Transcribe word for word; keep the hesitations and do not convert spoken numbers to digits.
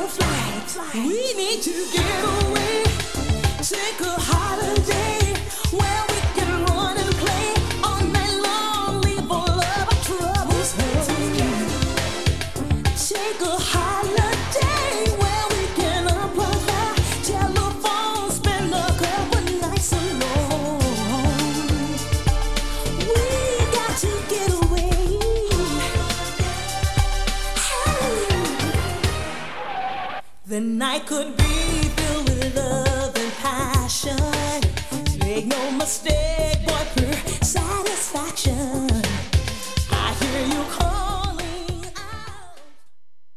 We need to get away, take a holiday where we can run and play all night long, leave all of our troubles home. Take a holiday where we can unplug our telephone, spend a couple nights alone. We got to get away. The night could be filled with love and passion. Make no mistake, boy, pure satisfaction.